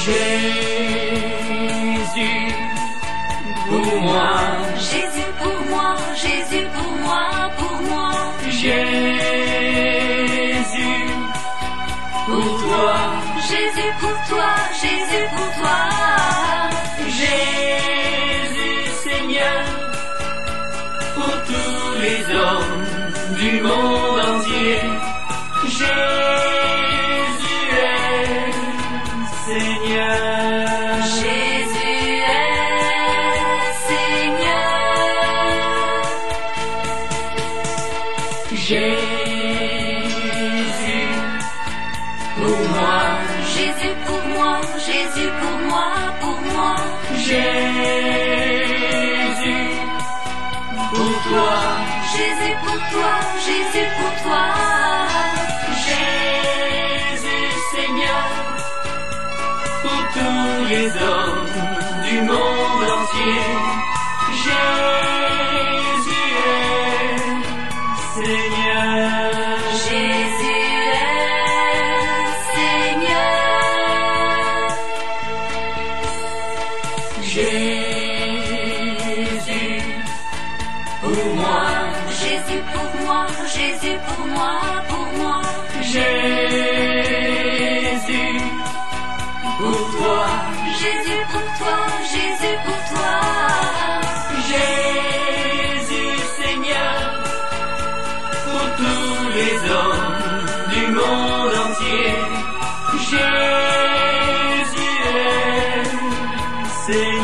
Jésus pour moi, Jésus pour moi, Jésus pour moi, pour moi. Jésus pour toi, Jésus pour toi, Jésus pour toi. Jésus Seigneur pour tous les hommes du monde entier. Jésus est Seigneur. Jésus est Seigneur. Jésus pour moi, Jésus pour moi, Jésus pour moi, pour moi. Jésus pour toi, Jésus pour toi, Jésus pour toi. Jésus Seigneur pour tous les hommes du monde entier. Jésus est Seigneur. Jésus est Seigneur. Jésus pour moi, Jésus pour moi, Jésus pour moi, pour moi. Jésus pour toi, Jésus pour toi, Jésus pour toi. Jésus Seigneur pour tous les hommes du monde entier. Jésus est Seigneur.